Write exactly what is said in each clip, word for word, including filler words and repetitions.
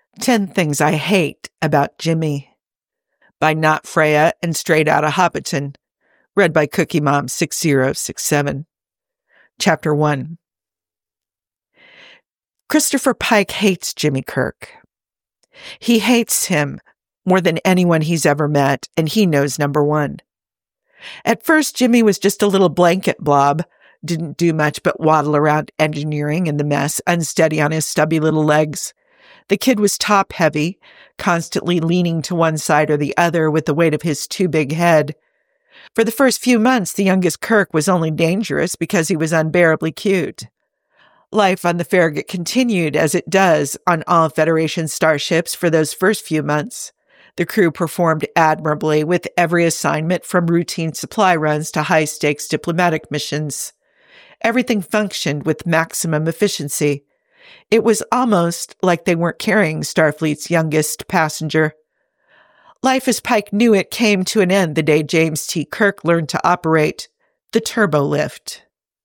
Ten Things I Hate About Jimmy by Not Freya and Straight Outta Hobbiton. Read by Cookie Mom six zero six seven. Chapter one. Christopher Pike hates Jimmy Kirk. He hates him more than anyone he's ever met, and he knows number one. At first, Jimmy was just a little blanket blob, didn't do much but waddle around engineering in the mess, unsteady on his stubby little legs. The kid was top-heavy, constantly leaning to one side or the other with the weight of his too big head. For the first few months, the youngest Kirk was only dangerous because he was unbearably cute. Life on the Farragut continued as it does on all Federation starships for those first few months. The crew performed admirably with every assignment from routine supply runs to high-stakes diplomatic missions. Everything functioned with maximum efficiency. It was almost like they weren't carrying Starfleet's youngest passenger. Life as Pike knew it came to an end the day James T. Kirk learned to operate the turbo lift.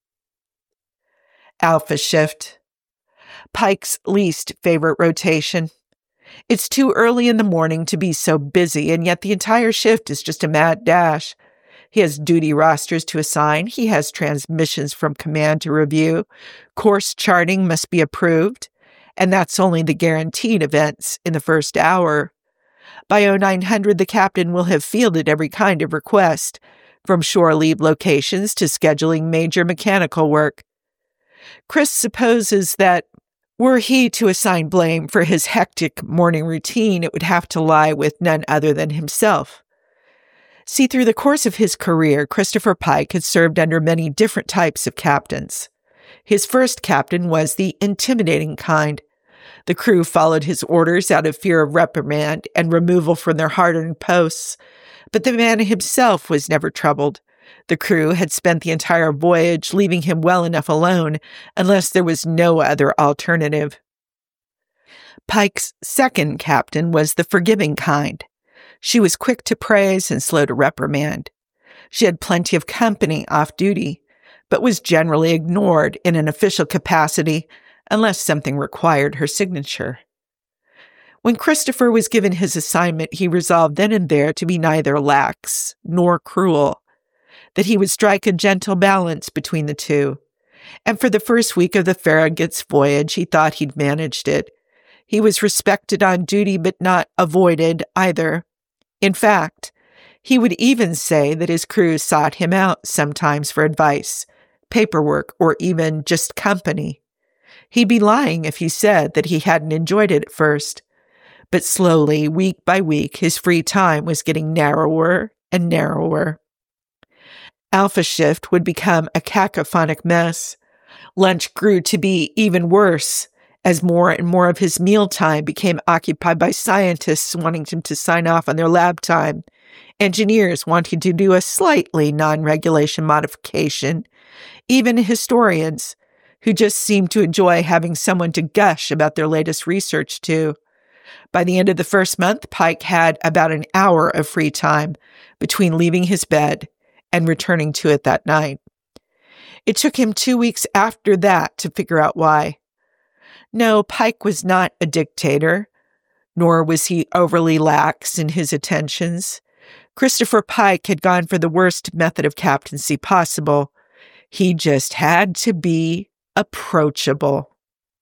Alpha Shift. Pike's least favorite rotation. It's too early in the morning to be so busy, and yet the entire shift is just a mad dash. He has duty rosters to assign. He has transmissions from command to review. Course charting must be approved, and that's only the guaranteed events in the first hour. By oh nine hundred, the captain will have fielded every kind of request, from shore leave locations to scheduling major mechanical work. Chris supposes that were he to assign blame for his hectic morning routine, it would have to lie with none other than himself. See, through the course of his career, Christopher Pike had served under many different types of captains. His first captain was the intimidating kind. The crew followed his orders out of fear of reprimand and removal from their hard-earned posts, but the man himself was never troubled. The crew had spent the entire voyage leaving him well enough alone, unless there was no other alternative. Pike's second captain was the forgiving kind. She was quick to praise and slow to reprimand. She had plenty of company off duty, but was generally ignored in an official capacity unless something required her signature. When Christopher was given his assignment, he resolved then and there to be neither lax nor cruel, that he would strike a gentle balance between the two. And for the first week of the Farragut's voyage, he thought he'd managed it. He was respected on duty, but not avoided either. In fact, he would even say that his crew sought him out sometimes for advice, paperwork, or even just company. He'd be lying if he said that he hadn't enjoyed it at first. But slowly, week by week, his free time was getting narrower and narrower. Alpha Shift would become a cacophonic mess. Lunch grew to be even worse as more and more of his mealtime became occupied by scientists wanting him to sign off on their lab time, engineers wanting to do a slightly non-regulation modification, even historians who just seemed to enjoy having someone to gush about their latest research to. By the end of the first month, Pike had about an hour of free time between leaving his bed and returning to it that night. It took him two weeks after that to figure out why. No, Pike was not a dictator, nor was he overly lax in his attentions. Christopher Pike had gone for the worst method of captaincy possible. He just had to be approachable.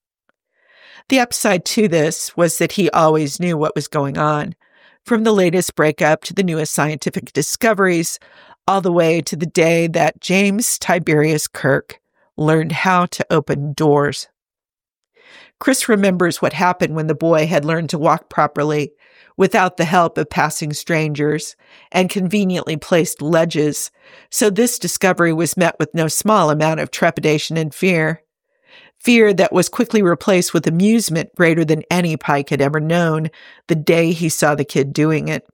The upside to this was that he always knew what was going on, from the latest breakup to the newest scientific discoveries, all the way to the day that James Tiberius Kirk learned how to open doors. Chris remembers what happened when the boy had learned to walk properly without the help of passing strangers and conveniently placed ledges, so this discovery was met with no small amount of trepidation and fear. Fear that was quickly replaced with amusement greater than any Pike had ever known the day he saw the kid doing it.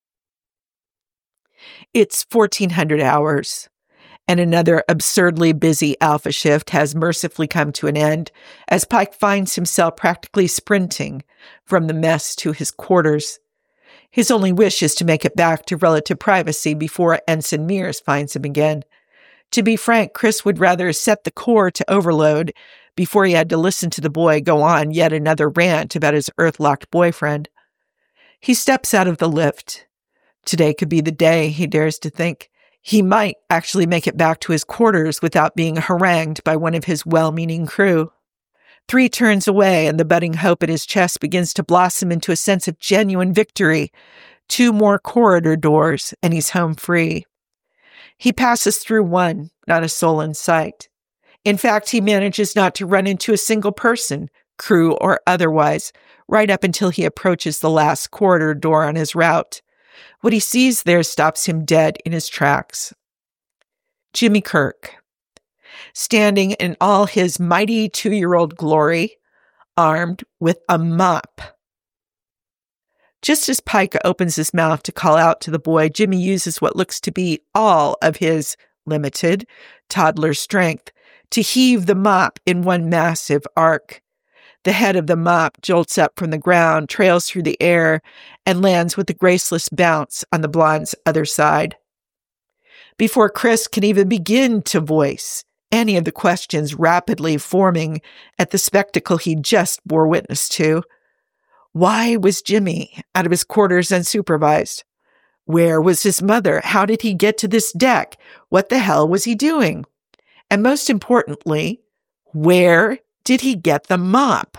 It's fourteen hundred hours, and another absurdly busy Alpha Shift has mercifully come to an end as Pike finds himself practically sprinting from the mess to his quarters. His only wish is to make it back to relative privacy before Ensign Mears finds him again. To be frank, Chris would rather set the core to overload before he had to listen to the boy go on yet another rant about his earth-locked boyfriend. He steps out of the lift. Today could be the day, he dares to think. He might actually make it back to his quarters without being harangued by one of his well-meaning crew. Three turns away, and the budding hope in his chest begins to blossom into a sense of genuine victory. Two more corridor doors, and he's home free. He passes through one, not a soul in sight. In fact, he manages not to run into a single person, crew or otherwise, right up until he approaches the last corridor door on his route. What he sees there stops him dead in his tracks. Jimmy Kirk, standing in all his mighty two-year-old glory, armed with a mop. Just as Pike opens his mouth to call out to the boy, Jimmy uses what looks to be all of his limited toddler strength to heave the mop in one massive arc. The head of the mop jolts up from the ground, trails through the air, and lands with a graceless bounce on the blonde's other side. Before Chris can even begin to voice any of the questions rapidly forming at the spectacle he just bore witness to, why was Jimmy out of his quarters unsupervised? Where was his mother? How did he get to this deck? What the hell was he doing? And most importantly, where did he get the mop?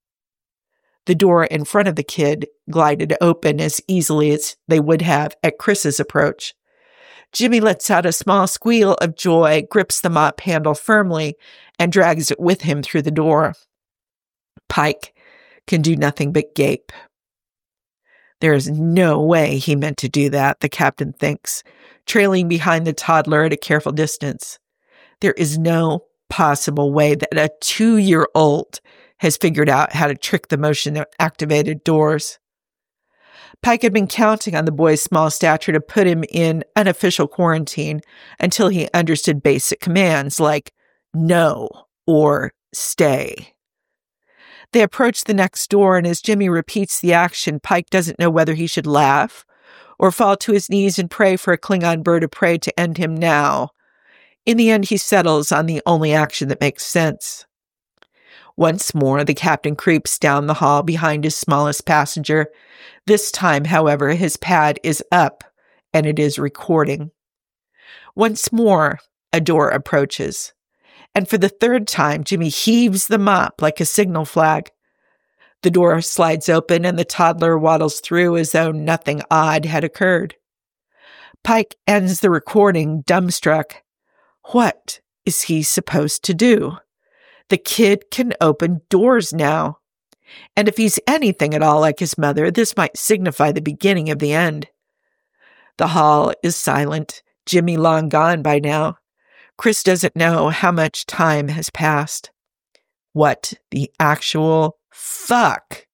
The door in front of the kid glided open as easily as they would have at Chris's approach. Jimmy lets out a small squeal of joy, grips the mop handle firmly, and drags it with him through the door. Pike can do nothing but gape. There is no way he meant to do that, the captain thinks, trailing behind the toddler at a careful distance. There is no possible way that a two-year-old has figured out how to trick the motion-activated doors. Pike had been counting on the boy's small stature to put him in unofficial quarantine until he understood basic commands like no or stay. They approach the next door, and as Jimmy repeats the action, Pike doesn't know whether he should laugh or fall to his knees and pray for a Klingon bird of prey to end him now. In the end, he settles on the only action that makes sense. Once more, the captain creeps down the hall behind his smallest passenger. This time, however, his pad is up, and it is recording. Once more, a door approaches. And for the third time, Jimmy heaves the mop like a signal flag. The door slides open, and the toddler waddles through as though nothing odd had occurred. Pike ends the recording, dumbstruck. What is he supposed to do? The kid can open doors now. And if he's anything at all like his mother, this might signify the beginning of the end. The hall is silent, Jimmy long gone by now. Chris doesn't know how much time has passed. What the actual fuck?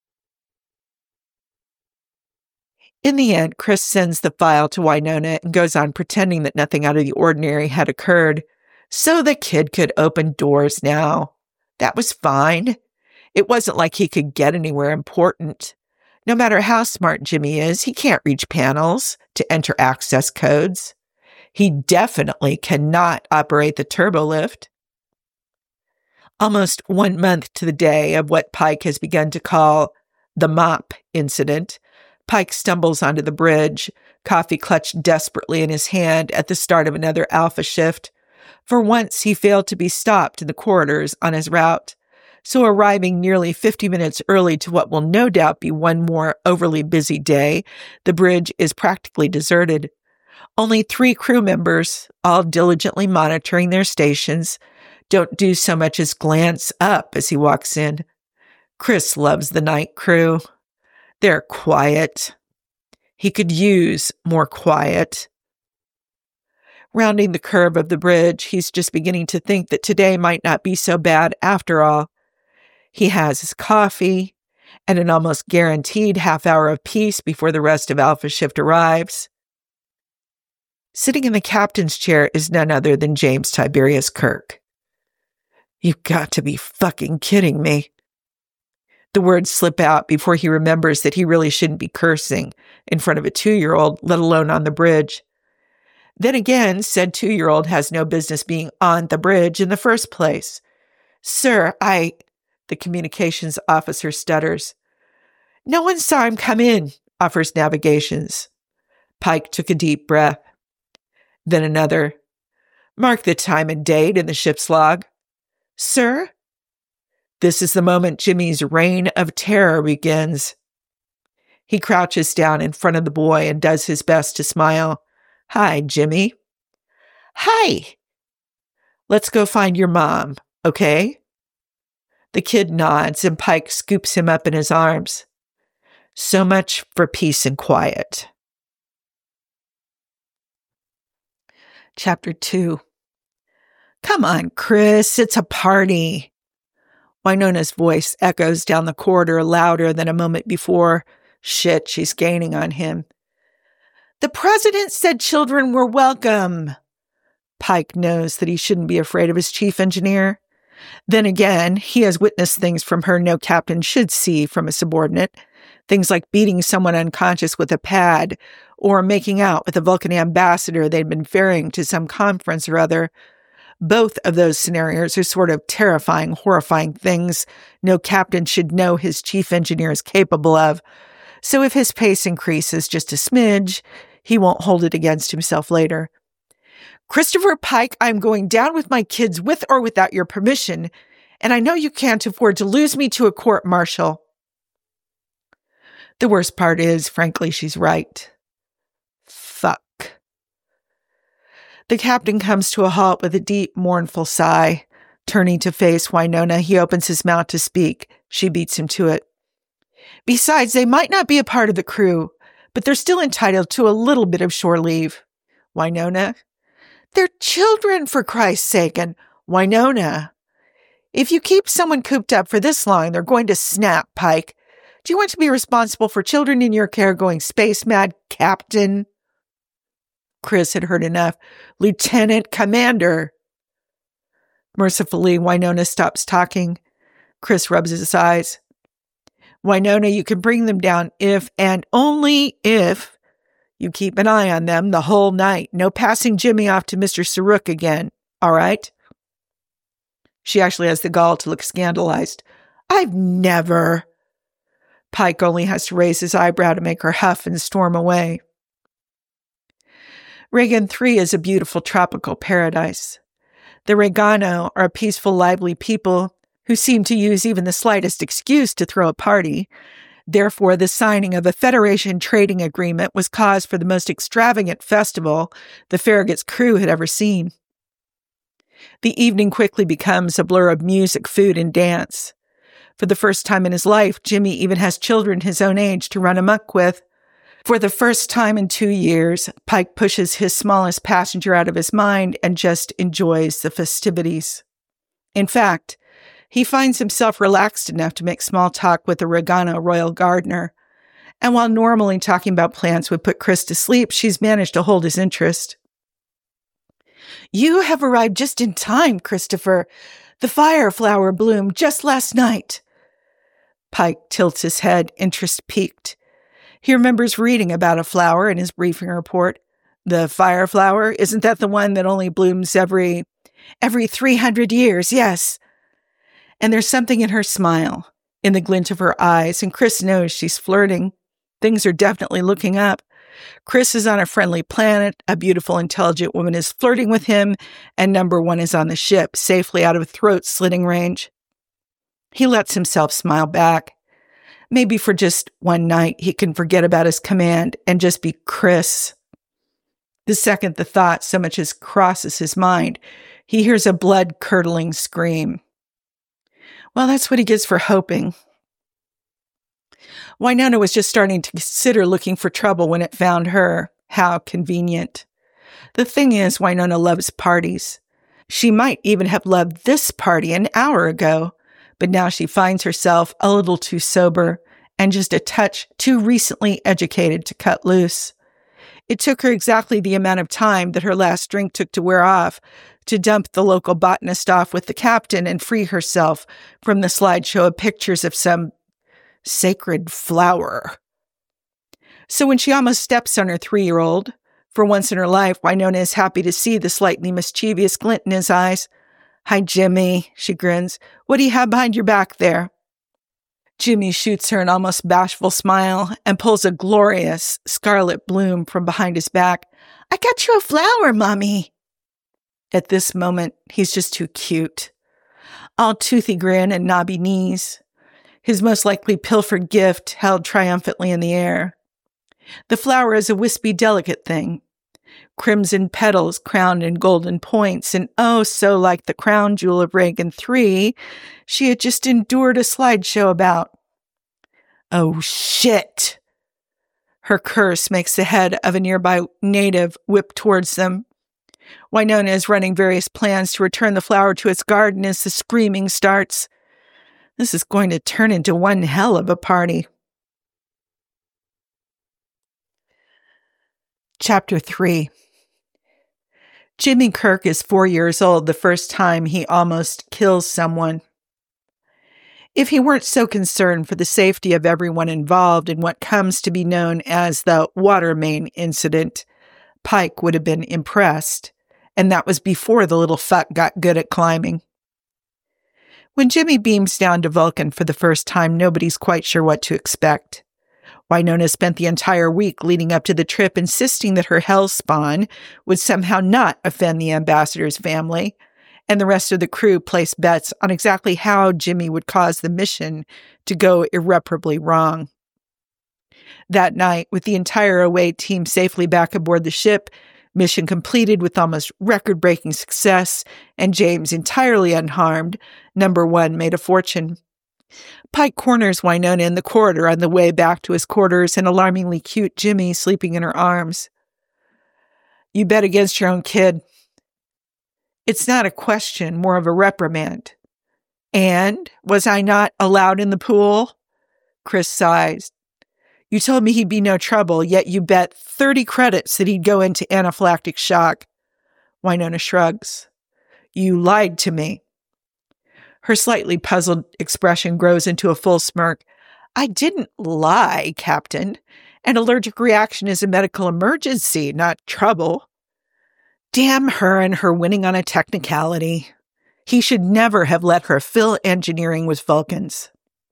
In the end, Chris sends the file to Winona and goes on pretending that nothing out of the ordinary had occurred. So the kid could open doors now. That was fine. It wasn't like he could get anywhere important. No matter how smart Jimmy is, he can't reach panels to enter access codes. He definitely cannot operate the turbolift. Almost one month to the day of what Pike has begun to call the mop incident, Pike stumbles onto the bridge, coffee clutched desperately in his hand at the start of another alpha shift. For once, he failed to be stopped in the corridors on his route. So arriving nearly fifty minutes early to what will no doubt be one more overly busy day, the bridge is practically deserted. Only three crew members, all diligently monitoring their stations, don't do so much as glance up as he walks in. Chris loves the night crew. They're quiet. He could use more quiet. Rounding the curve of the bridge, he's just beginning to think that today might not be so bad after all. He has his coffee and an almost guaranteed half hour of peace before the rest of Alpha Shift arrives. Sitting in the captain's chair is none other than James Tiberius Kirk. You've got to be fucking kidding me. The words slip out before he remembers that he really shouldn't be cursing in front of a two-year-old, let alone on the bridge. Then again, said two-year-old has no business being on the bridge in the first place. Sir, I... The communications officer stutters. No one saw him come in, offers navigations. Pike took a deep breath. Then another. Mark the time and date in the ship's log. Sir? This is the moment Jimmy's reign of terror begins. He crouches down in front of the boy and does his best to smile. Hi, Jimmy. Hi. Let's go find your mom, okay? The kid nods and Pike scoops him up in his arms. So much for peace and quiet. Chapter two. Come on, Chris, it's a party. Winona's voice echoes down the corridor louder than a moment before. Shit, she's gaining on him. The president said children were welcome. Pike knows that he shouldn't be afraid of his chief engineer. Then again, he has witnessed things from her no captain should see from a subordinate. Things like beating someone unconscious with a pad or making out with a Vulcan ambassador they'd been ferrying to some conference or other. Both of those scenarios are sort of terrifying, horrifying things no captain should know his chief engineer is capable of. So if his pace increases just a smidge, he won't hold it against himself later. Christopher Pike, I'm going down with my kids with or without your permission, and I know you can't afford to lose me to a court-martial. The worst part is, frankly, she's right. Fuck. The captain comes to a halt with a deep, mournful sigh. Turning to face Winona, he opens his mouth to speak. She beats him to it. Besides, they might not be a part of the crew, but they're still entitled to a little bit of shore leave. Winona? They're children, for Christ's sake, and Winona. If you keep someone cooped up for this long, they're going to snap, Pike. Do you want to be responsible for children in your care going space mad, Captain? Chris had heard enough. Lieutenant Commander. Mercifully, Winona stops talking. Chris rubs his eyes. Winona, you can bring them down if and only if you keep an eye on them the whole night. No passing Jimmy off to Mister Saruk again. All right? She actually has the gall to look scandalized. I've never... Pike only has to raise his eyebrow to make her huff and storm away. Regan three is a beautiful tropical paradise. The Regano are a peaceful, lively people who seem to use even the slightest excuse to throw a party. Therefore, the signing of a Federation trading agreement was cause for the most extravagant festival the Farragut's crew had ever seen. The evening quickly becomes a blur of music, food, and dance. For the first time in his life, Jimmy even has children his own age to run amok with. For the first time in two years, Pike pushes his smallest passenger out of his mind and just enjoys the festivities. In fact, he finds himself relaxed enough to make small talk with the Regano royal gardener. And while normally talking about plants would put Chris to sleep, she's managed to hold his interest. You have arrived just in time, Christopher. The fireflower bloomed just last night. Pike tilts his head, interest piqued. He remembers reading about a flower in his briefing report. The fireflower, isn't that the one that only blooms every, every three hundred years? Yes. And there's something in her smile, in the glint of her eyes, and Chris knows she's flirting. Things are definitely looking up. Chris is on a friendly planet, a beautiful, intelligent woman is flirting with him, and number one is on the ship, safely out of throat-slitting range. He lets himself smile back. Maybe for just one night he can forget about his command and just be Chris. The second the thought so much as crosses his mind, he hears a blood-curdling scream. Well, that's what he gets for hoping. Winona was just starting to consider looking for trouble when it found her. How convenient. The thing is, Winona loves parties. She might even have loved this party an hour ago, but now she finds herself a little too sober and just a touch too recently educated to cut loose. It took her exactly the amount of time that her last drink took to wear off to dump the local botanist off with the captain and free herself from the slideshow of pictures of some sacred flower. So when she almost steps on her three-year-old, For once in her life, Winona is happy to see the slightly mischievous glint in his eyes. "Hi, Jimmy," she grins. "What do you have behind your back there?" Jimmy shoots her an almost bashful smile and pulls a glorious scarlet bloom from behind his back. "I got you a flower, Mommy." At this moment, he's just too cute. All toothy grin and knobby knees. His most likely pilfered gift held triumphantly in the air. The flower is a wispy, delicate thing. Crimson petals crowned in golden points, and oh, so like the crown jewel of Reagan three, she had just endured a slideshow about. Oh, shit! Her curse makes the head of a nearby native whip towards them. Winona is running various plans to return the flower to its garden as the screaming starts. This is going to turn into one hell of a party. Chapter three. Jimmy Kirk is four years old the first time he almost kills someone. If he weren't so concerned for the safety of everyone involved in what comes to be known as the water main incident, Pike would have been impressed, and that was before the little fuck got good at climbing. When Jimmy beams down to Vulcan for the first time, nobody's quite sure what to expect. Winona spent the entire week leading up to the trip insisting that her hell spawn would somehow not offend the ambassador's family, and the rest of the crew placed bets on exactly how Jimmy would cause the mission to go irreparably wrong. That night, with the entire away team safely back aboard the ship, mission completed with almost record-breaking success, and James entirely unharmed, number one made a fortune. Pike corners Winona in the corridor on the way back to his quarters, and alarmingly cute Jimmy sleeping in her arms. "You bet against your own kid." It's not a question, more of a reprimand. "And was I not allowed in the pool?" Chris sighs. "You told me he'd be no trouble, yet you bet thirty credits that he'd go into anaphylactic shock." Winona shrugs. "You lied to me." Her slightly puzzled expression grows into a full smirk. "I didn't lie, Captain. An allergic reaction is a medical emergency, not trouble." Damn her and her winning on a technicality. He should never have let her fill engineering with Vulcans.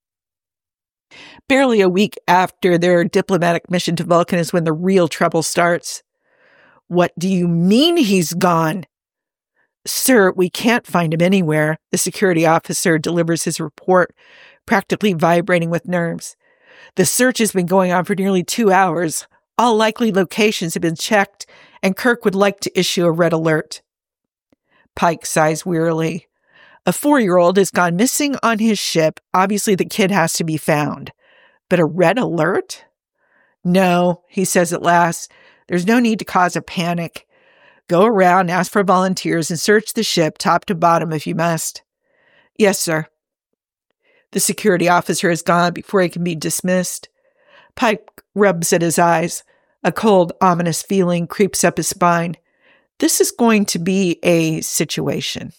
Barely a week after their diplomatic mission to Vulcan is when the real trouble starts. "What do you mean he's gone?" "Sir, we can't find him anywhere," the security officer delivers his report, practically vibrating with nerves. "The search has been going on for nearly two hours. All likely locations have been checked, and Kirk would like to issue a red alert." Pike sighs wearily. A four-year-old has gone missing on his ship. Obviously, the kid has to be found. But a red alert? "No," he says at last. "There's no need to cause a panic. Go around, ask for volunteers, and search the ship top to bottom if you must." "Yes, sir." The security officer has gone before he can be dismissed. Pike rubs at his eyes. A cold, ominous feeling creeps up his spine. This is going to be a situation.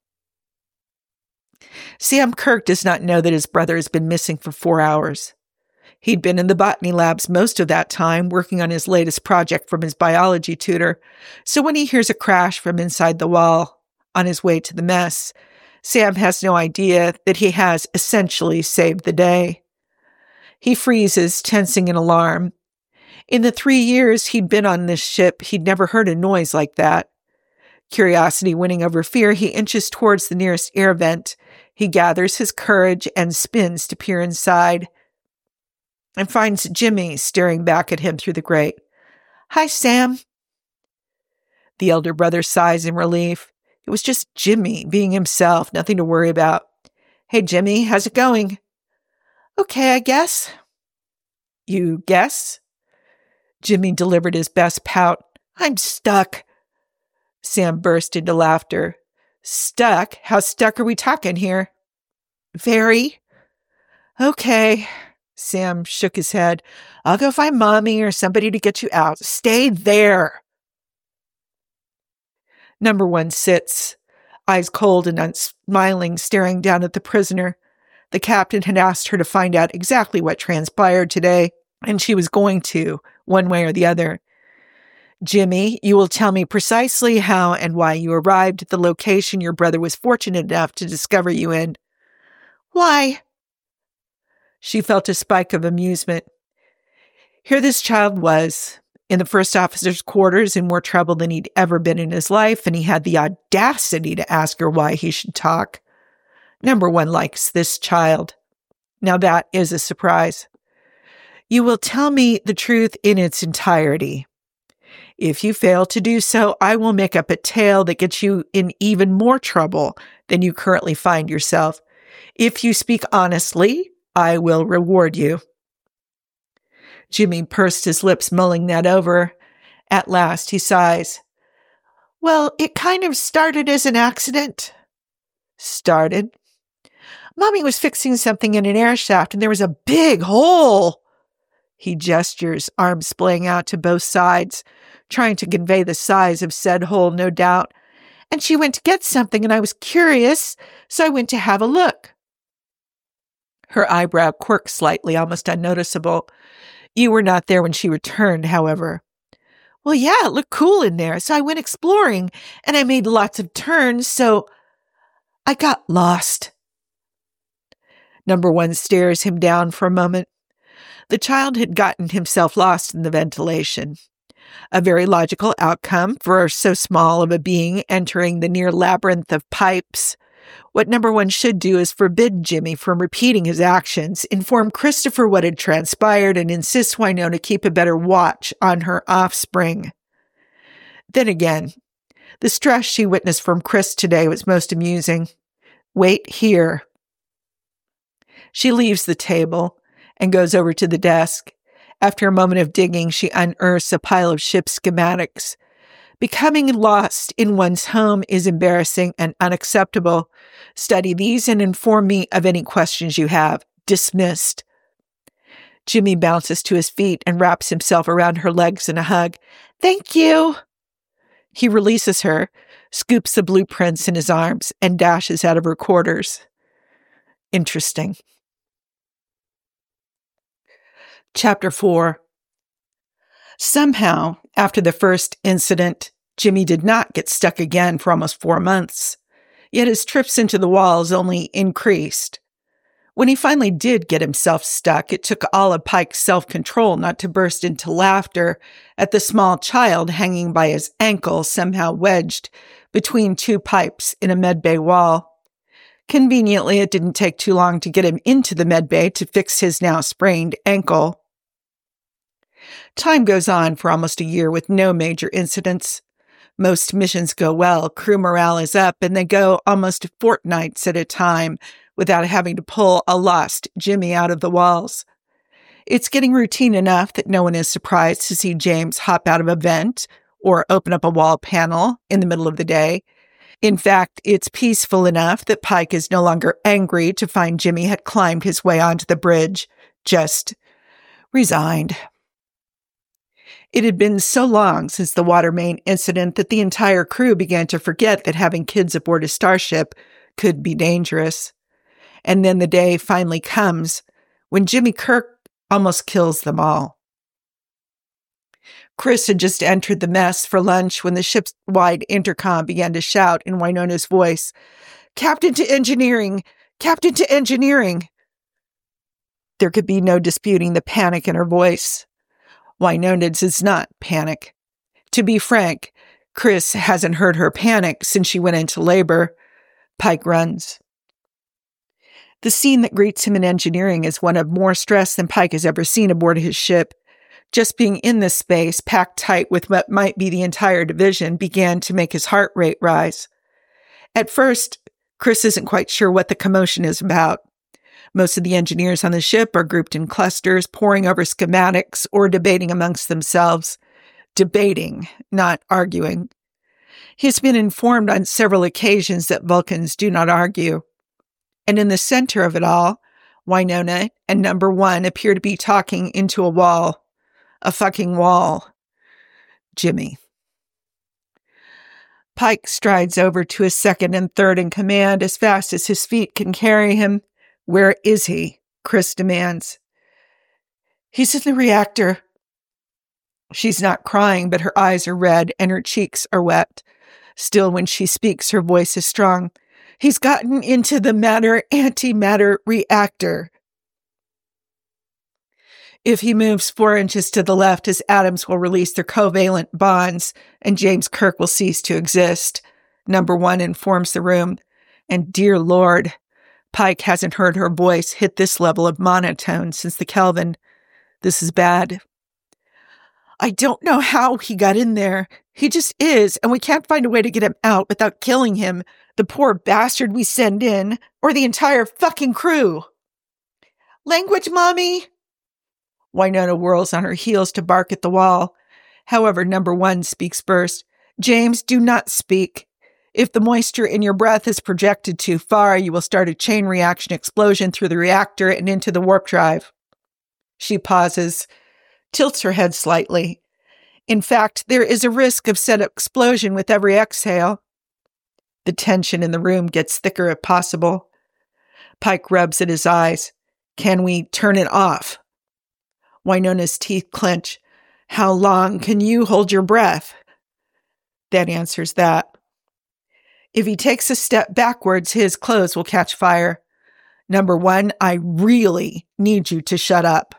Sam Kirk does not know that his brother has been missing for four hours. He'd been in the botany labs most of that time, working on his latest project from his biology tutor. So when he hears a crash from inside the wall on his way to the mess, Sam has no idea that he has essentially saved the day. He freezes, tensing in alarm. In the three years he'd been on this ship, he'd never heard a noise like that. Curiosity winning over fear, he inches towards the nearest air vent. He gathers his courage and spins to peer inside, and finds Jimmy staring back at him through the grate. "Hi, Sam." The elder brother sighs in relief. It was just Jimmy being himself, nothing to worry about. "Hey, Jimmy, how's it going?" "Okay, I guess." "You guess?" Jimmy delivered his best pout. "I'm stuck." Sam burst into laughter. "Stuck? How stuck are we talking here?" "Very." "Okay." Sam shook his head. "I'll go find Mommy or somebody to get you out. Stay there." Number one sits, eyes cold and unsmiling, staring down at the prisoner. The captain had asked her to find out exactly what transpired today, and she was going to, one way or the other. Jimmy, you will tell me precisely how and why you arrived at the location your brother was fortunate enough to discover you in. Why? She felt a spike of amusement. Here this child was, in the first officer's quarters in more trouble than he'd ever been in his life, and he had the audacity to ask her why he should talk. Number one likes this child. Now that is a surprise. You will tell me the truth in its entirety. If you fail to do so, I will make up a tale that gets you in even more trouble than you currently find yourself. If you speak honestly, I will reward you. Jimmy pursed his lips, mulling that over. At last, he sighs. Well, it kind of started as an accident. Started? Mommy was fixing something in an air shaft, and there was a big hole. He gestures, arms splaying out to both sides, trying to convey the size of said hole, no doubt. And she went to get something, and I was curious, so I went to have a look. Her eyebrow quirked slightly, almost unnoticeable. You were not there when she returned, however. Well, yeah, it looked cool in there, so I went exploring, and I made lots of turns, so I got lost. Number one stares him down for a moment. The child had gotten himself lost in the ventilation. A very logical outcome for so small of a being entering the near labyrinth of pipes. What number one should do is forbid Jimmy from repeating his actions, inform Christopher what had transpired, and insist Wynonna keep a better watch on her offspring. Then again, the stress she witnessed from Chris today was most amusing. Wait here. She leaves the table and goes over to the desk. After a moment of digging, she unearths a pile of ship schematics. Becoming lost in one's home is embarrassing and unacceptable. Study these and inform me of any questions you have. Dismissed. Jimmy bounces to his feet and wraps himself around her legs in a hug. Thank you. He releases her, scoops the blueprints in his arms, and dashes out of her quarters. Interesting. Chapter four. Somehow, after the first incident, Jimmy did not get stuck again for almost four months. Yet his trips into the walls only increased. When he finally did get himself stuck, it took all of Pike's self-control not to burst into laughter at the small child hanging by his ankle, somehow wedged between two pipes in a medbay wall. Conveniently, it didn't take too long to get him into the medbay to fix his now sprained ankle. Time goes on for almost a year with no major incidents. Most missions go well, crew morale is up, and they go almost fortnights at a time without having to pull a lost Jimmy out of the walls. It's getting routine enough that no one is surprised to see James hop out of a vent or open up a wall panel in the middle of the day. In fact, it's peaceful enough that Pike is no longer angry to find Jimmy had climbed his way onto the bridge, just resigned. It had been so long since the water main incident that the entire crew began to forget that having kids aboard a starship could be dangerous. And then the day finally comes when Jimmy Kirk almost kills them all. Chris had just entered the mess for lunch when the ship's wide intercom began to shout in Wynonna's voice, "Captain to engineering! Captain to engineering!" There could be no disputing the panic in her voice. Wynonna does not panic. To be frank, Chris hasn't heard her panic since she went into labor. Pike runs. The scene that greets him in engineering is one of more stress than Pike has ever seen aboard his ship. Just being in this space, packed tight with what might be the entire division, began to make his heart rate rise. At first, Chris isn't quite sure what the commotion is about. Most of the engineers on the ship are grouped in clusters, poring over schematics or debating amongst themselves. Debating, not arguing. He's been informed on several occasions that Vulcans do not argue. And in the center of it all, Wynonna and Number One appear to be talking into a wall. A fucking wall. Jimmy. Pike strides over to his second and third in command as fast as his feet can carry him. Where is he? Chris demands. He's in the reactor. She's not crying, but her eyes are red and her cheeks are wet. Still, when she speaks, her voice is strong. He's gotten into the matter-antimatter reactor. If he moves four inches to the left, his atoms will release their covalent bonds, and James Kirk will cease to exist. Number one informs the room. And dear Lord, Pike hasn't heard her voice hit this level of monotone since the Kelvin. This is bad. I don't know how he got in there. He just is, and we can't find a way to get him out without killing him, the poor bastard we send in, or the entire fucking crew. Language, Mommy! Wynonna whirls on her heels to bark at the wall. However, number one speaks first. James, do not speak. If the moisture in your breath is projected too far, you will start a chain reaction explosion through the reactor and into the warp drive. She pauses, tilts her head slightly. In fact, there is a risk of said explosion with every exhale. The tension in the room gets thicker if possible. Pike rubs at his eyes. Can we turn it off? Wynonna's teeth clench. How long can you hold your breath? That answers that. If he takes a step backwards, his clothes will catch fire. Number one, I really need you to shut up.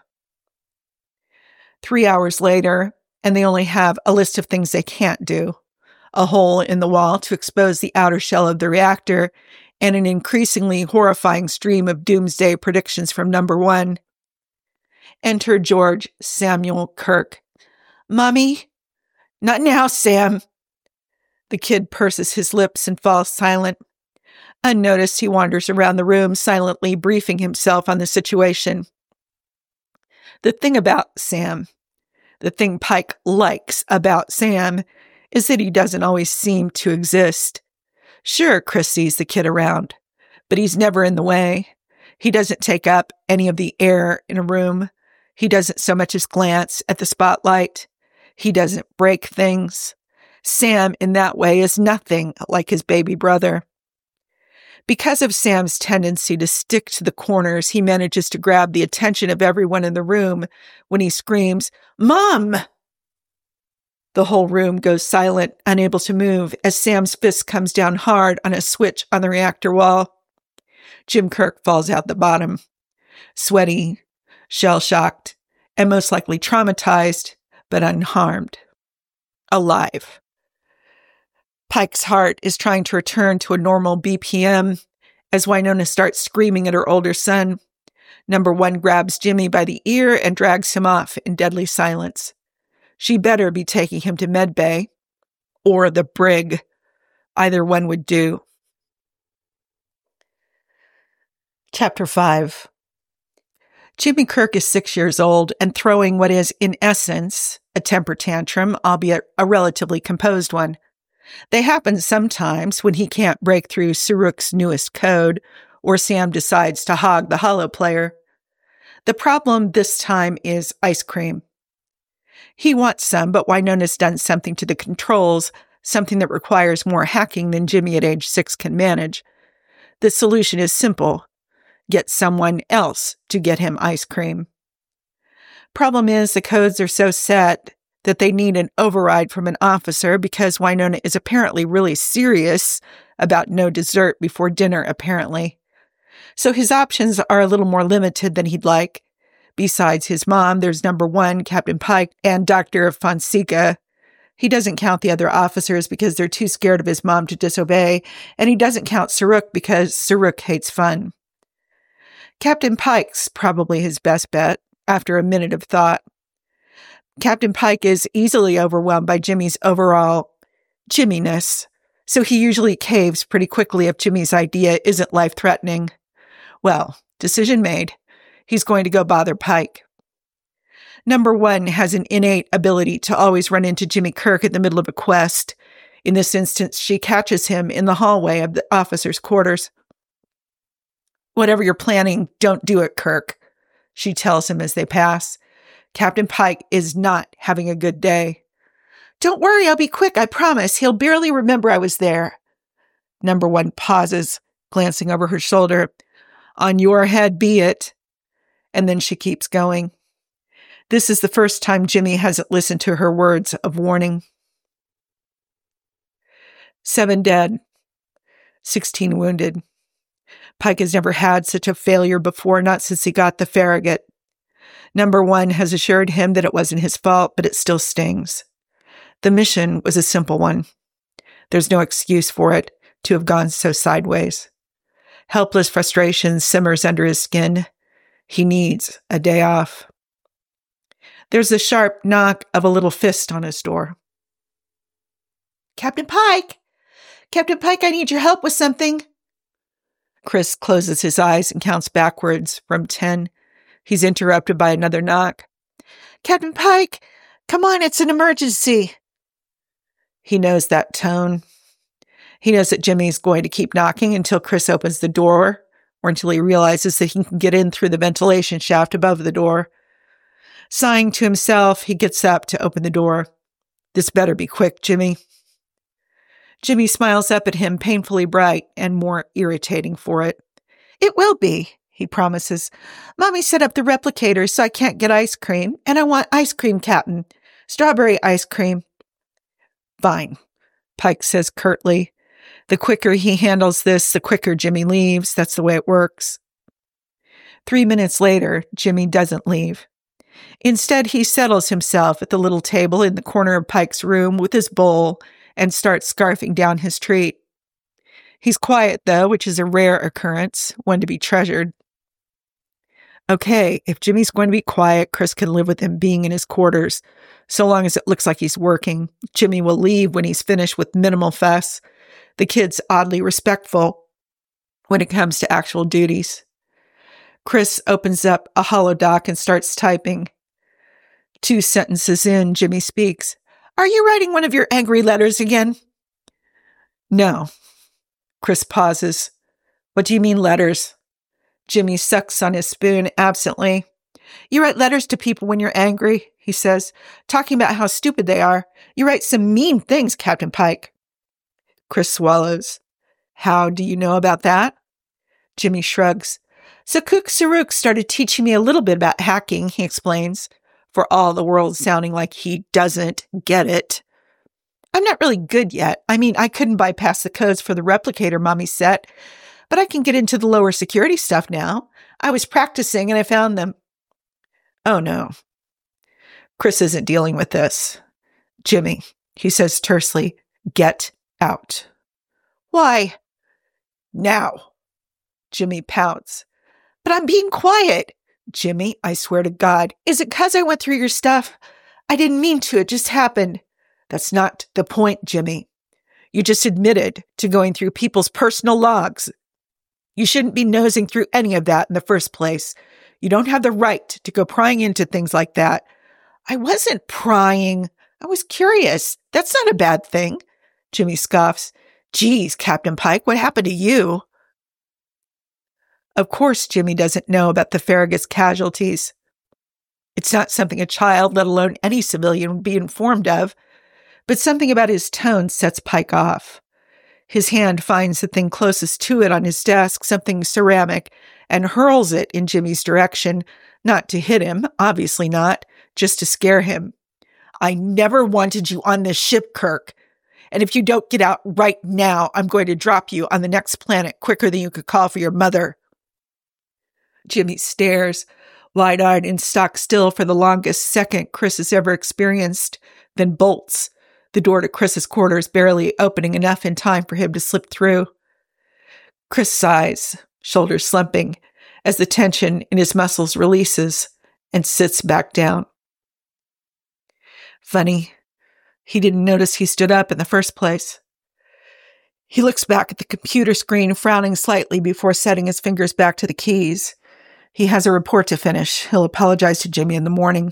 Three hours later, and they only have a list of things they can't do. A hole in the wall to expose the outer shell of the reactor, and an increasingly horrifying stream of doomsday predictions from number one. Enter George Samuel Kirk. Mommy? Not now, Sam. The kid purses his lips and falls silent. Unnoticed, he wanders around the room, silently briefing himself on the situation. The thing about Sam, the thing Pike likes about Sam, is that he doesn't always seem to exist. Sure, Chris sees the kid around, but he's never in the way. He doesn't take up any of the air in a room. He doesn't so much as glance at the spotlight. He doesn't break things. Sam, in that way, is nothing like his baby brother. Because of Sam's tendency to stick to the corners, he manages to grab the attention of everyone in the room when he screams, Mom! The whole room goes silent, unable to move, as Sam's fist comes down hard on a switch on the reactor wall. Jim Kirk falls out the bottom, sweaty, shell-shocked, and most likely traumatized, but unharmed. Alive. Pike's heart is trying to return to a normal B P M as Wynonna starts screaming at her older son. Number one grabs Jimmy by the ear and drags him off in deadly silence. She better be taking him to medbay or the brig. Either one would do. Chapter five. Jimmy Kirk is six years old and throwing what is, in essence, a temper tantrum, albeit a relatively composed one. They happen sometimes when he can't break through Saruk's newest code, or Sam decides to hog the holo player. The problem this time is ice cream. He wants some, but Wynonna's done something to the controls, something that requires more hacking than Jimmy at age six can manage. The solution is simple. Get someone else to get him ice cream. Problem is, the codes are so set that they need an override from an officer because Wynonna is apparently really serious about no dessert before dinner, apparently. So his options are a little more limited than he'd like. Besides his mom, there's number one, Captain Pike, and Doctor Fonseca. He doesn't count the other officers because they're too scared of his mom to disobey, and he doesn't count Saruk because Saruk hates fun. Captain Pike's probably his best bet, after a minute of thought. Captain Pike is easily overwhelmed by Jimmy's overall Jimminess, so he usually caves pretty quickly if Jimmy's idea isn't life-threatening. Well, decision made. He's going to go bother Pike. Number one has an innate ability to always run into Jimmy Kirk in the middle of a quest. In this instance, she catches him in the hallway of the officers' quarters. Whatever you're planning, don't do it, Kirk, she tells him as they pass. Captain Pike is not having a good day. Don't worry, I'll be quick, I promise. He'll barely remember I was there. Number one pauses, glancing over her shoulder. On your head be it. And then she keeps going. This is the first time Jimmy hasn't listened to her words of warning. Seven dead, sixteen wounded. Pike has never had such a failure before, not since he got the Farragut. Number one has assured him that it wasn't his fault, but it still stings. The mission was a simple one. There's no excuse for it to have gone so sideways. Helpless frustration simmers under his skin. He needs a day off. There's the sharp knock of a little fist on his door. Captain Pike! Captain Pike, I need your help with something. Chris closes his eyes and counts backwards from ten. He's interrupted by another knock. Captain Pike, come on, it's an emergency. He knows that tone. He knows that Jimmy's going to keep knocking until Chris opens the door, or until he realizes that he can get in through the ventilation shaft above the door. Sighing to himself, he gets up to open the door. This better be quick, Jimmy. Jimmy smiles up at him, painfully bright and more irritating for it. It will be, he promises. Mommy set up the replicator so I can't get ice cream, and I want ice cream, Captain. Strawberry ice cream. Fine, Pike says curtly. The quicker he handles this, the quicker Jimmy leaves. That's the way it works. Three minutes later, Jimmy doesn't leave. Instead, he settles himself at the little table in the corner of Pike's room with his bowl and starts scarfing down his treat. He's quiet, though, which is a rare occurrence, one to be treasured. Okay, if Jimmy's going to be quiet, Chris can live with him being in his quarters. So long as it looks like he's working, Jimmy will leave when he's finished with minimal fuss. The kid's oddly respectful when it comes to actual duties. Chris opens up a holodoc and starts typing. Two sentences in, Jimmy speaks. Are you writing one of your angry letters again? No. Chris pauses. What do you mean letters? Jimmy sucks on his spoon absently. You write letters to people when you're angry, he says, talking about how stupid they are. You write some mean things, Captain Pike. Chris swallows. How do you know about that? Jimmy shrugs. Sakuk Saruk started teaching me a little bit about hacking, he explains, for all the world sounding like he doesn't get it. I'm not really good yet. I mean, I couldn't bypass the codes for the replicator Mommy set, but I can get into the lower security stuff now. I was practicing and I found them. Oh, no. Chris isn't dealing with this. Jimmy, he says tersely, get out. Why? Now. Jimmy pouts. But I'm being quiet. Jimmy, I swear to God. Is it because I went through your stuff? I didn't mean to. It just happened. That's not the point, Jimmy. You just admitted to going through people's personal logs. You shouldn't be nosing through any of that in the first place. You don't have the right to go prying into things like that. I wasn't prying. I was curious. That's not a bad thing. Jimmy scoffs. Geez, Captain Pike, what happened to you? Of course, Jimmy doesn't know about the Farragut's casualties. It's not something a child, let alone any civilian, would be informed of. But something about his tone sets Pike off. His hand finds the thing closest to it on his desk, something ceramic, and hurls it in Jimmy's direction, not to hit him, obviously not, just to scare him. I never wanted you on this ship, Kirk. And if you don't get out right now, I'm going to drop you on the next planet quicker than you could call for your mother. Jimmy stares, wide-eyed and stock still for the longest second Chris has ever experienced, then bolts, the door to Chris's quarters barely opening enough in time for him to slip through. Chris sighs, shoulders slumping, as the tension in his muscles releases and sits back down. Funny, he didn't notice he stood up in the first place. He looks back at the computer screen, frowning slightly before setting his fingers back to the keys. He has a report to finish. He'll apologize to Jimmy in the morning.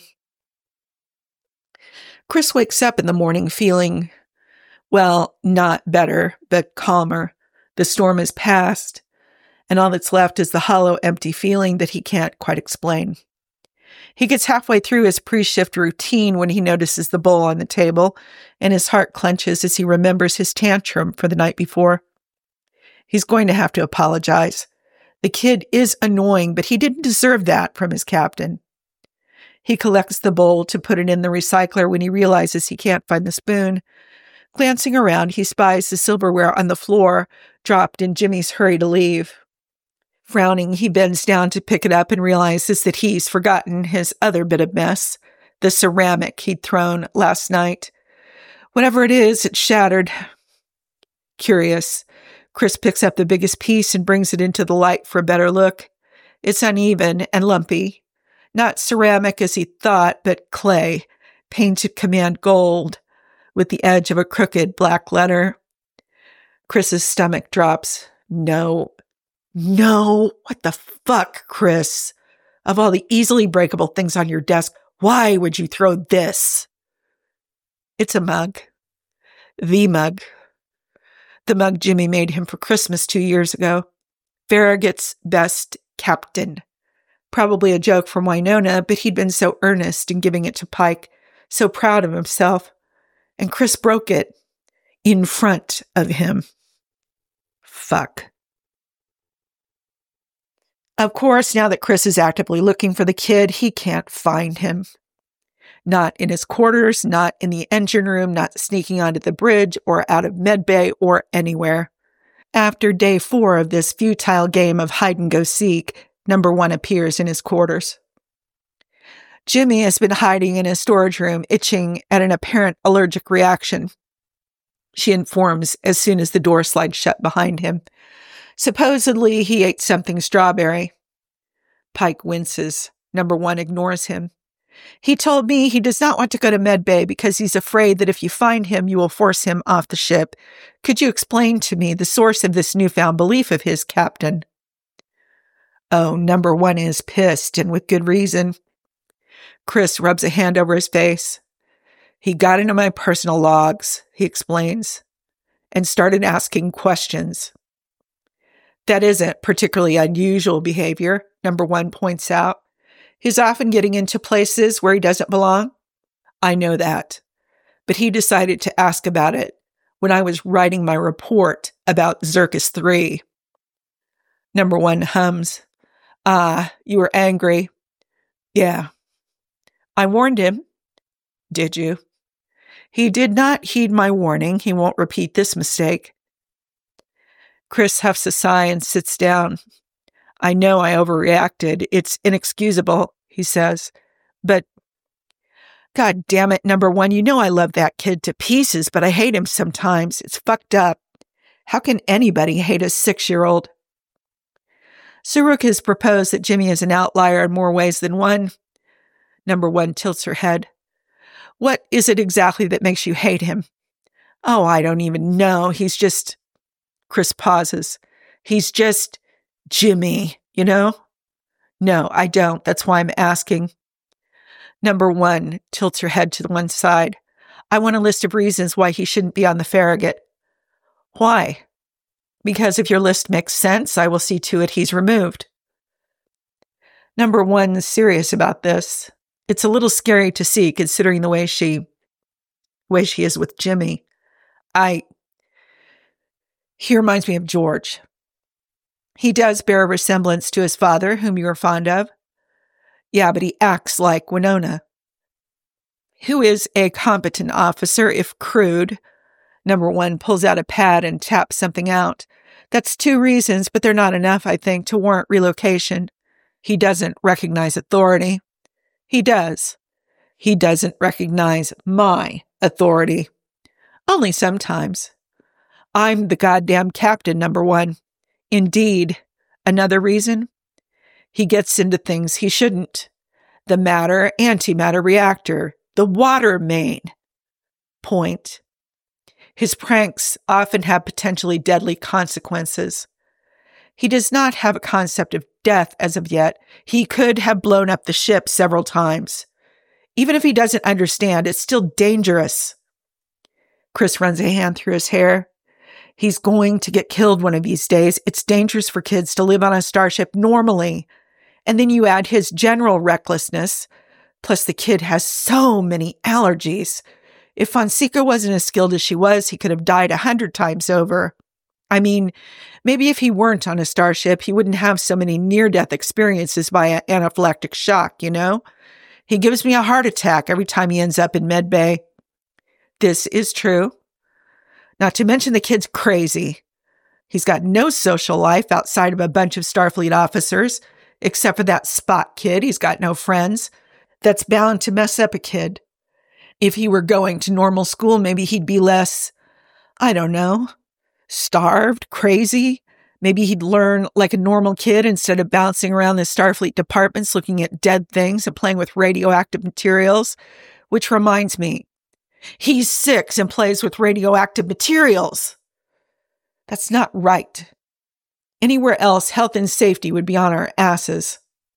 Chris wakes up in the morning feeling, well, not better, but calmer. The storm is past, and all that's left is the hollow, empty feeling that he can't quite explain. He gets halfway through his pre-shift routine when he notices the bowl on the table, and his heart clenches as he remembers his tantrum for the night before. He's going to have to apologize. The kid is annoying, but he didn't deserve that from his captain. He collects the bowl to put it in the recycler when he realizes he can't find the spoon. Glancing around, he spies the silverware on the floor, dropped in Jimmy's hurry to leave. Frowning, he bends down to pick it up and realizes that he's forgotten his other bit of mess, the ceramic he'd thrown last night. Whatever it is, it's shattered. Curious, Chris picks up the biggest piece and brings it into the light for a better look. It's uneven and lumpy. Not ceramic as he thought, but clay, painted command gold, with the edge of a crooked black letter. Chris's stomach drops. No. No. What the fuck, Chris? Of all the easily breakable things on your desk, why would you throw this? It's a mug. The mug. The mug Jimmy made him for Christmas two years ago. Farragut's best captain. Probably a joke from Winona, but he'd been so earnest in giving it to Pike, so proud of himself. And Chris broke it in front of him. Fuck. Of course, now that Chris is actively looking for the kid, he can't find him. Not in his quarters, not in the engine room, not sneaking onto the bridge or out of medbay or anywhere. After day four of this futile game of hide-and-go-seek, number one appears in his quarters. Jimmy has been hiding in his storage room, itching at an apparent allergic reaction. She informs as soon as the door slides shut behind him. Supposedly, he ate something strawberry. Pike winces. Number one ignores him. He told me he does not want to go to medbay because he's afraid that if you find him, you will force him off the ship. Could you explain to me the source of this newfound belief of his, Captain? Oh, number one is pissed, and with good reason. Chris rubs a hand over his face. He got into my personal logs, he explains, and started asking questions. That isn't particularly unusual behavior, number one points out. He's often getting into places where he doesn't belong. I know that. But he decided to ask about it when I was writing my report about Zircus three. Number one hums. Ah, you were angry. Yeah. I warned him. Did you? He did not heed my warning. He won't repeat this mistake. Chris huffs a sigh and sits down. I know I overreacted. It's inexcusable, he says. But, God damn it, number one, you know I love that kid to pieces, but I hate him sometimes. It's fucked up. How can anybody hate a six-year-old? Saruk has proposed that Jimmy is an outlier in more ways than one. Number one tilts her head. What is it exactly that makes you hate him? Oh, I don't even know. He's just... Chris pauses. He's just Jimmy, you know? No, I don't. That's why I'm asking. Number one tilts her head to the one side. I want a list of reasons why he shouldn't be on the Farragut. Why? Because if your list makes sense, I will see to it he's removed. Number one is serious about this. It's a little scary to see, considering the way she, way she is with Jimmy. I, he reminds me of George. He does bear a resemblance to his father, whom you are fond of. Yeah, but he acts like Winona, who is a competent officer, if crude. Number one pulls out a pad and taps something out. That's two reasons, but they're not enough, I think, to warrant relocation. He doesn't recognize authority. He does. He doesn't recognize my authority. Only sometimes. I'm the goddamn captain, number one. Indeed. Another reason? He gets into things he shouldn't. The matter-antimatter reactor. The water main. Point. His pranks often have potentially deadly consequences. He does not have a concept of death as of yet. He could have blown up the ship several times. Even if he doesn't understand, it's still dangerous. Chris runs a hand through his hair. He's going to get killed one of these days. It's dangerous for kids to live on a starship normally. And then you add his general recklessness. Plus the kid has so many allergies. If Fonseca wasn't as skilled as she was, he could have died a hundred times over. I mean, maybe if he weren't on a starship, he wouldn't have so many near-death experiences by an anaphylactic shock, you know? He gives me a heart attack every time he ends up in med bay. This is true. Not to mention the kid's crazy. He's got no social life outside of a bunch of Starfleet officers, except for that Spock kid. He's got no friends. That's bound to mess up a kid. If he were going to normal school, maybe he'd be less, I don't know, starved, crazy. Maybe he'd learn like a normal kid instead of bouncing around the Starfleet departments looking at dead things and playing with radioactive materials. Which reminds me, he's six and plays with radioactive materials. That's not right. Anywhere else, health and safety would be on our asses.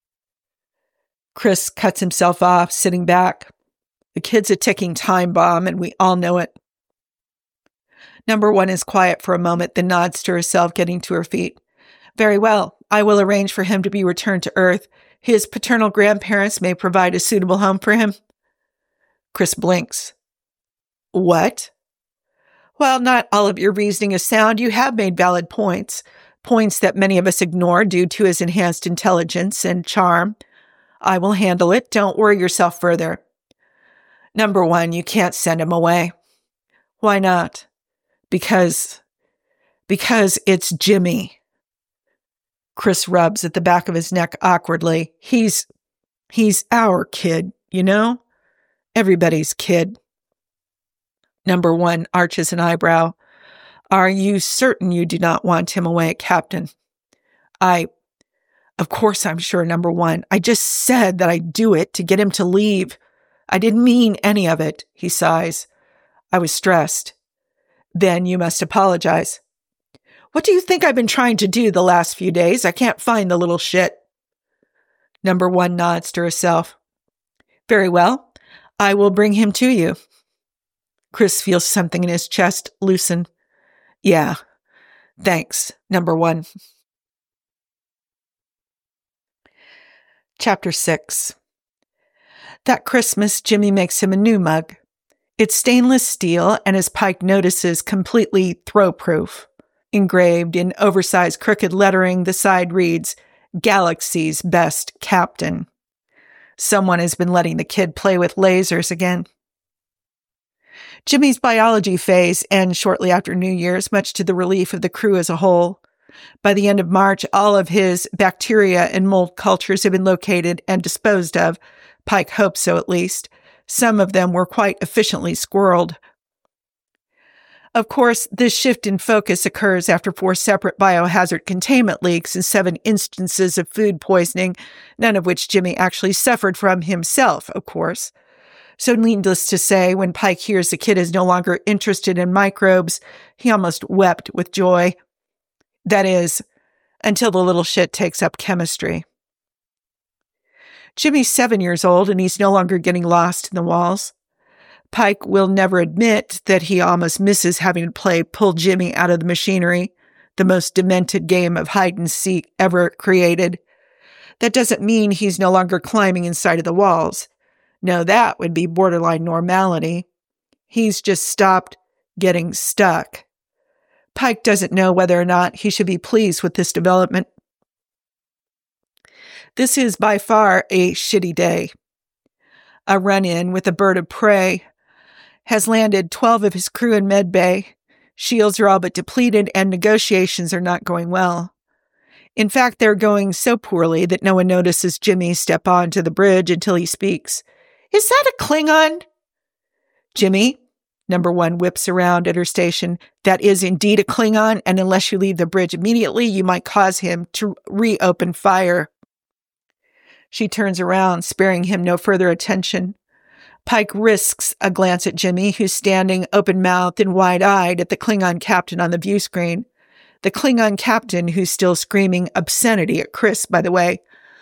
Chris cuts himself off, sitting back. The kid's a ticking time bomb, and we all know it. Number one is quiet for a moment, then nods to herself, getting to her feet. Very well. I will arrange for him to be returned to Earth. His paternal grandparents may provide a suitable home for him. Chris blinks. What? While not all of your reasoning is sound, you have made valid points. Points that many of us ignore due to his enhanced intelligence and charm. I will handle it. Don't worry yourself further. Number one, you can't send him away. Why not? Because, because it's Jimmy. Chris rubs at the back of his neck awkwardly. He's, he's our kid, you know? Everybody's kid. Number one arches an eyebrow. Are you certain you do not want him away, Captain? I, of course I'm sure, number one. I just said that I'd do it to get him to leave. I didn't mean any of it, he sighs. I was stressed. Then you must apologize. What do you think I've been trying to do the last few days? I can't find the little shit. Number one nods to herself. Very well. I will bring him to you. Chris feels something in his chest loosen. Yeah. Thanks, number one. Chapter six. That Christmas, Jimmy makes him a new mug. It's stainless steel and, as Pike notices, completely throw-proof. Engraved in oversized crooked lettering, the side reads, Galaxy's Best Captain. Someone has been letting the kid play with lasers again. Jimmy's biology phase ends shortly after New Year's, much to the relief of the crew as a whole. By the end of March, all of his bacteria and mold cultures have been located and disposed of. Pike hopes so, at least. Some of them were quite efficiently squirreled. Of course, this shift in focus occurs after four separate biohazard containment leaks and seven instances of food poisoning, none of which Jimmy actually suffered from himself, of course. So needless to say, when Pike hears the kid is no longer interested in microbes, he almost wept with joy. That is, until the little shit takes up chemistry. Jimmy's seven years old, and he's no longer getting lost in the walls. Pike will never admit that he almost misses having to play Pull Jimmy Out of the Machinery, the most demented game of hide-and-seek ever created. That doesn't mean he's no longer climbing inside of the walls. No, that would be borderline normality. He's just stopped getting stuck. Pike doesn't know whether or not he should be pleased with this development. This is by far a shitty day. A run-in with a bird of prey has landed twelve of his crew in med bay. Shields are all but depleted, and negotiations are not going well. In fact, they're going so poorly that no one notices Jimmy step onto the bridge until he speaks. Is that a Klingon? Jimmy, number one whips around at her station. That is indeed a Klingon, and unless you leave the bridge immediately, you might cause him to reopen fire. She turns around, sparing him no further attention. Pike risks a glance at Jimmy, who's standing open-mouthed and wide-eyed at the Klingon captain on the view screen. The Klingon captain who's still screaming obscenity at Chris, by the way.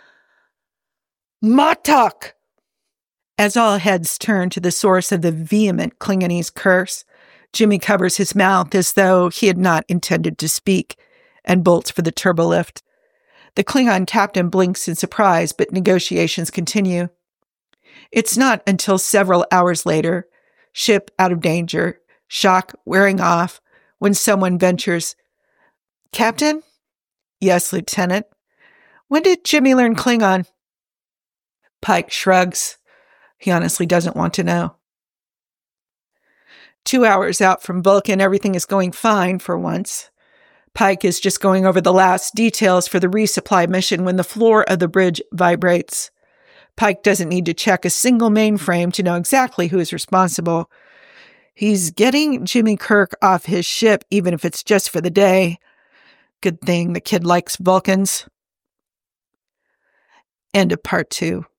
Matak! As all heads turn to the source of the vehement Klingonese curse, Jimmy covers his mouth as though he had not intended to speak and bolts for the turbolift. The Klingon captain blinks in surprise, but negotiations continue. It's not until several hours later, ship out of danger, shock wearing off, when someone ventures, Captain? Yes, Lieutenant. When did Jimmy learn Klingon? Pike shrugs. He honestly doesn't want to know. Two hours out from Vulcan, everything is going fine for once. Pike is just going over the last details for the resupply mission when the floor of the bridge vibrates. Pike doesn't need to check a single mainframe to know exactly who is responsible. He's getting Jimmy Kirk off his ship, even if it's just for the day. Good thing the kid likes Vulcans. End of part two.